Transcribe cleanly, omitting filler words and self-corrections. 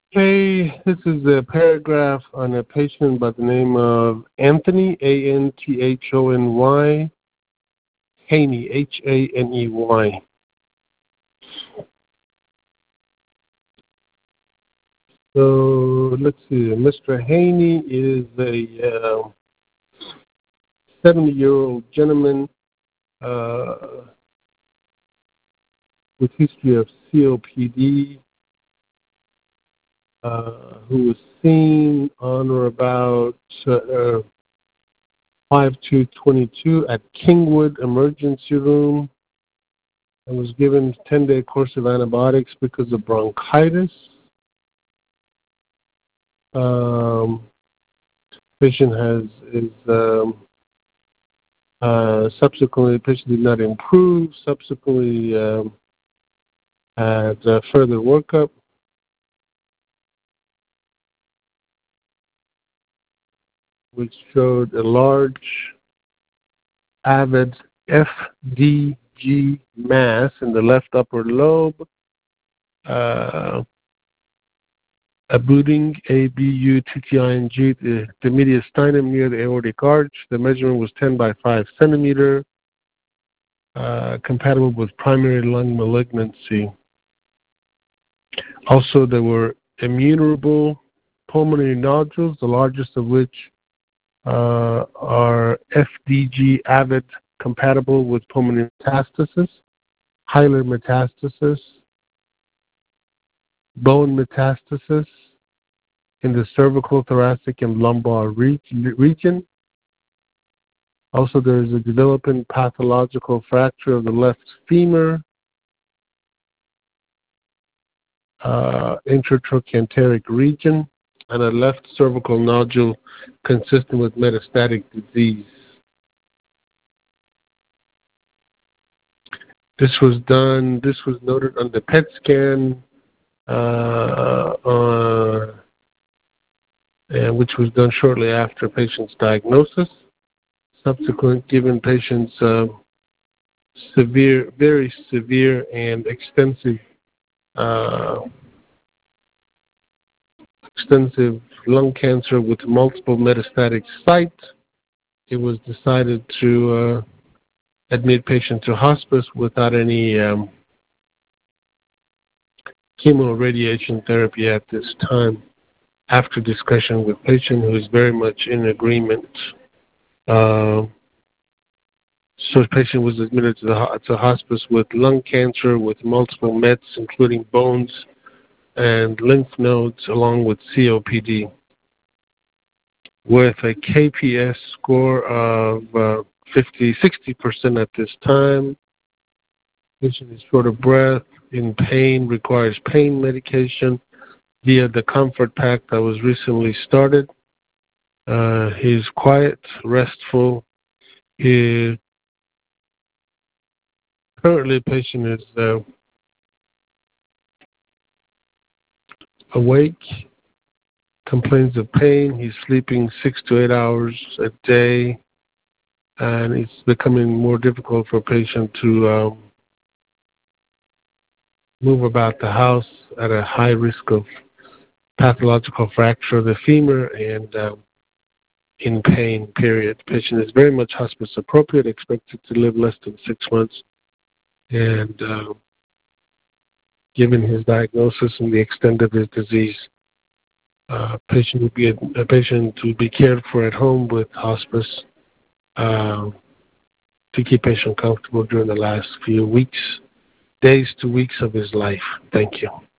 Okay, this is a paragraph on a patient by the name of Anthony, Anthony, Haney, Haney. So let's see. Mr. Haney is a 70-year-old gentleman with history of COPD, who was seen on or about 5/2/22 at Kingwood Emergency Room and was given a 10-day course of antibiotics because of bronchitis. Patient subsequently, the patient did not improve. Subsequently, had further workup. Which showed a large avid FDG mass in the left upper lobe, abutting ABUTTING, the mediastinum near the aortic arch. The measurement was 10 by 5 centimeter, compatible with primary lung malignancy. Also, there were immunerable pulmonary nodules, the largest of which are FDG avid compatible with pulmonary metastasis, hilar metastasis, bone metastasis in the cervical, thoracic, and lumbar region. Also, there is a developing pathological fracture of the left femur, intratrochanteric region, and a left cervical nodule consistent with metastatic disease. This was noted on the PET scan, which was done shortly after patient's diagnosis. Subsequent, given patient's very severe and extensive lung cancer with multiple metastatic sites, it was decided to admit patient to hospice without any chemoradiation therapy at this time, after discussion with patient who is very much in agreement. So the patient was admitted to hospice with lung cancer with multiple mets, including bones and lymph nodes, along with COPD, with a KPS score of 60% at this time. Patient is short of breath, in pain, requires pain medication via the Comfort Pack that was recently started. He's quiet, restful. Currently, patient is awake, complains of pain. He's sleeping 6 to 8 hours a day, and it's becoming more difficult for patient to move about the house at a high risk of pathological fracture of the femur and in pain, period. Patient is very much hospice appropriate, expected to live less than 6 months, and given his diagnosis and the extent of his disease, patient will be cared for at home with hospice to keep patient comfortable during the last few weeks, days to weeks of his life. Thank you.